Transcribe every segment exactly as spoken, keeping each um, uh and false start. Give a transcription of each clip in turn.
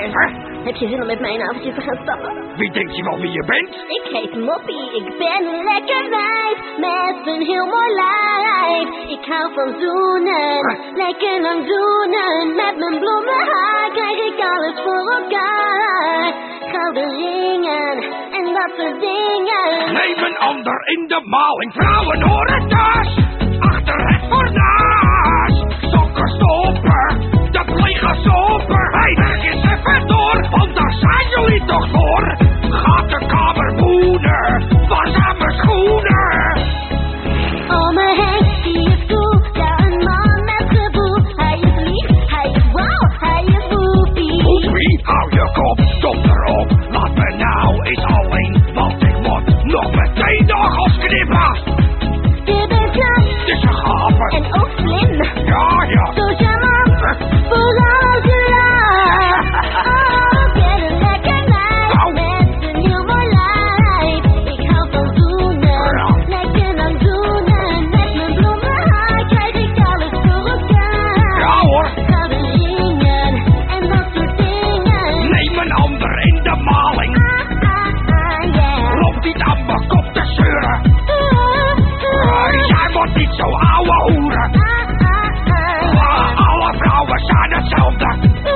meneer. Huh? Heb je zin om met mij een avondje te gaan stappen? Wie denkt je wel wie je bent? Ik heet Moppie, ik ben een lekker wijf met een heel mooi lijf. Ik hou van zoenen, Huh? lekker lang zoenen. Met mijn blonde haar krijg ik alles voor elkaar. Gouden ringen en dat soort dingen. Neem een ander in de maling, vrouwen horen thuis. Achter het fornuis, sokken stoppen, de plega sopen. Hey, werk eens even door, want daar zijn jullie toch voor. Gaat de kamer woenen, was aan mijn schoenen. Oh, mijn Henk, die is cool, ja, een man met gevoel. Hij is lief, hij is wauw, hij is woepie. Woepie, hou je kop, stop erop. Laat me nou eens alleen, want ik moet nog meteen de nagels knippen. Je bent knap Het is een gaven. en ook slim. Ja, ja. Zo charmant, vooral als je lacht. Oh, ik ben een lekker meid met een heel mooi lijf. Ik hou van zoenen, lekker lang zoenen. Met mijn blonde haar krijg ik alles voor elkaar. Ja hoor. Gouden ringen en dat soort dingen. Neem een ander in de maling. Ah, ah, ah, yeah. Loop niet aan mijn kop te zeuren. Ah, ah, Uh, jij wordt niet zo ouwe hoeren. ah, ah, ah, yeah. Uh, alle vrouwen zijn hetzelfde.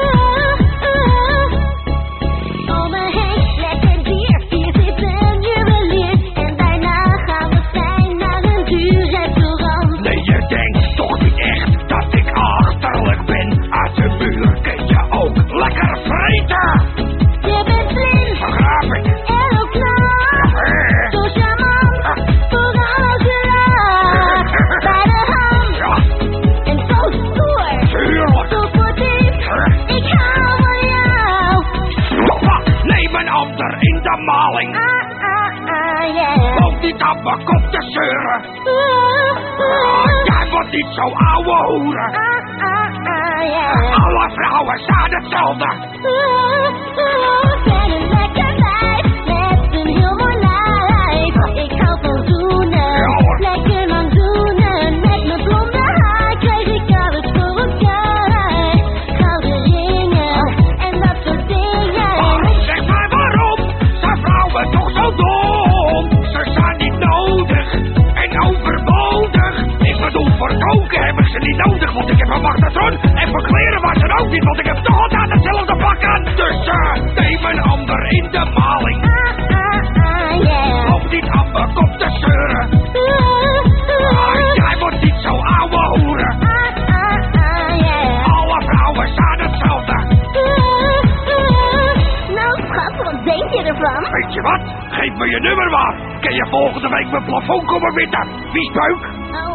Oh, mijn Henk, lekker dier, hier zit een juwelier. En daarna gaan we fijn naar een duur restaurant. Nee, je denkt toch niet echt dat ik achterlijk ben. Uit de buurt kun je ook lekker vreten. Je bent slim Begrijp ik? en ook knap. Eh, Zo charmant, vooral als je lacht. Bij de hand Ja, en zo stoer, tuurlijk. zo sportief. Ik hou van jou. Papa, neem een ander in de maling. Ah, ah, ah, yeah. Loop niet aan mijn kop te zeuren. Ah, Uh, ah, jij wordt niet zo ouwe hoeren. ah, ah, ah, yeah. Alle vrouwen zijn hetzelfde. Ik ben een lekker wijf met een heel mooi lijf. Ik hou van zoenen, Ja, hoor. lekker lang zoenen. Met mijn blonde haar krijg ik alles voor elkaar. Gouden ringen en dat soort dingen. Waarom, zeg mij waarom? Zijn vrouwen toch zo dom? Ze zijn niet nodig en overbodig. Ik bedoel, voor koken heb ik ze niet nodig, want ik heb een magnetron. En voor kleren was er ook niet, want ik heb toch altijd hetzelfde pak aan. Dus uh, neem een ander in de maling. Ah, ah, ah, yeah. Loop niet aan mijn kop te zeuren. Uh, jij wordt niet zo ouwe hoeren. Ah, ah, ah, yeah. Alle vrouwen zijn hetzelfde. Nou, schat, wat denk je ervan? Weet je wat? Geef me je nummer maar. Kun je volgende week mijn plafond komen witten? Wie speuk? Oh,